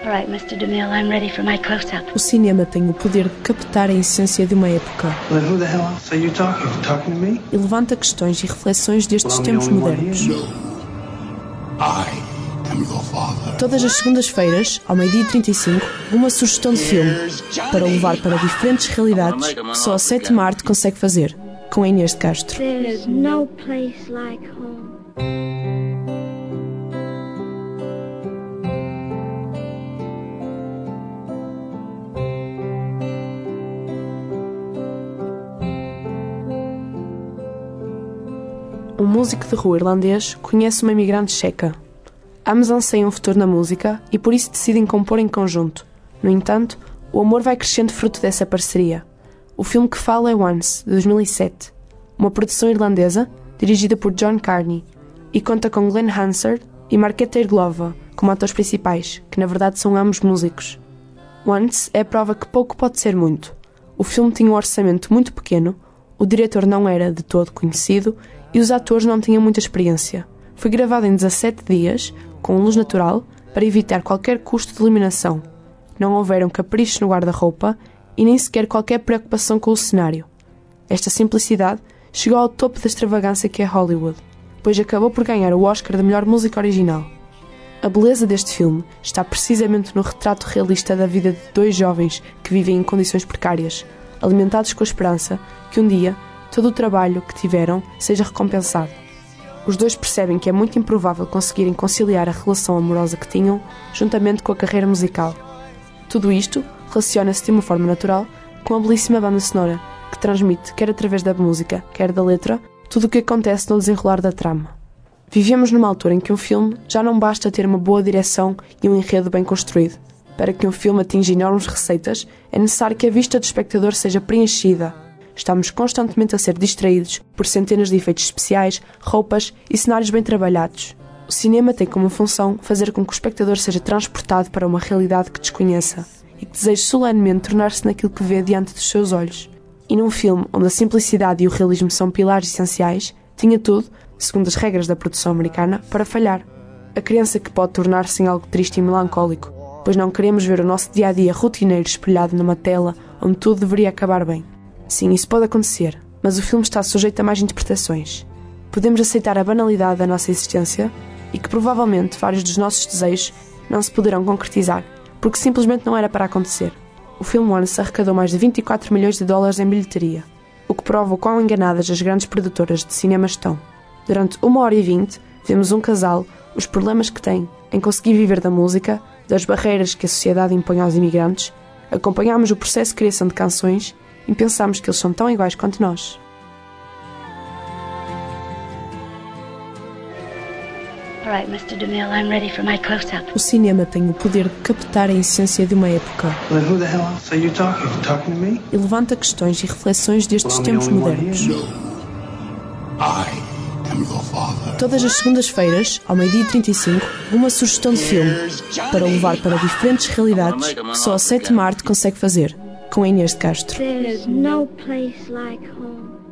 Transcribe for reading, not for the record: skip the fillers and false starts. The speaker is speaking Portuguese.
All right, Mr. DeMille, I'm ready for my close-up. O cinema tem o poder de captar a essência de uma época. Well, who the hell else are you talking? Talking to me? E levanta questões e reflexões destes tempos modernos. Todas as segundas-feiras, ao 12h35, uma sugestão de filme para levar para diferentes realidades que só a 7ª arte consegue fazer, com a Inês de Castro. There's no place like home. Um músico de rua irlandês conhece uma imigrante checa. Ambos anseiam um futuro na música e por isso decidem compor em conjunto. No entanto, o amor vai crescendo fruto dessa parceria. O filme que fala é Once, de 2007, uma produção irlandesa dirigida por John Carney e conta com Glenn Hansard e Markéta Irglova como atores principais, que na verdade são ambos músicos. Once é a prova que pouco pode ser muito. O filme tinha um orçamento muito pequeno, o diretor não era de todo conhecido e os atores não tinham muita experiência. Foi gravado em 17 dias, com luz natural, para evitar qualquer custo de iluminação. Não houveram caprichos no guarda-roupa e nem sequer qualquer preocupação com o cenário. Esta simplicidade chegou ao topo da extravagância que é Hollywood, pois acabou por ganhar o Oscar da melhor música original. A beleza deste filme está precisamente no retrato realista da vida de dois jovens que vivem em condições precárias, alimentados com a esperança que um dia todo o trabalho que tiveram seja recompensado. Os dois percebem que é muito improvável conseguirem conciliar a relação amorosa que tinham juntamente com a carreira musical. Tudo isto relaciona-se de uma forma natural com a belíssima banda sonora, que transmite, quer através da música, quer da letra, tudo o que acontece no desenrolar da trama. Vivemos numa altura em que um filme já não basta ter uma boa direção e um enredo bem construído. Para que um filme atinja enormes receitas, é necessário que a vista do espectador seja preenchida. Estamos constantemente a ser distraídos por centenas de efeitos especiais, roupas e cenários bem trabalhados. O cinema tem como função fazer com que o espectador seja transportado para uma realidade que desconheça e que deseje solenemente tornar-se naquilo que vê diante dos seus olhos. E num filme onde a simplicidade e o realismo são pilares essenciais, tinha tudo, segundo as regras da produção americana, para falhar. A criança que pode tornar-se em algo triste e melancólico, pois não queremos ver o nosso dia-a-dia rotineiro espelhado numa tela onde tudo deveria acabar bem. Sim, isso pode acontecer, mas o filme está sujeito a mais interpretações. Podemos aceitar a banalidade da nossa existência e que provavelmente vários dos nossos desejos não se poderão concretizar, porque simplesmente não era para acontecer. O filme Once arrecadou mais de 24 milhões de dólares em bilheteria, o que prova o quão enganadas as grandes produtoras de cinema estão. Durante 1h20, vemos um casal, os problemas que tem em conseguir viver da música, das barreiras que a sociedade impõe aos imigrantes, acompanhamos o processo de criação de canções e pensamos que eles são tão iguais quanto nós. All right, Mr. DeMille, I'm ready for my close-up. O cinema tem o poder de captar a essência de uma época. Well, who the hell else are you talking? Talking to me? E levanta questões e reflexões destes tempos modernos. Todas as segundas-feiras, ao 12h35, uma sugestão de filme para levar para diferentes realidades que só a 7ª arte consegue fazer, com a Inês de Castro. There's no place like home.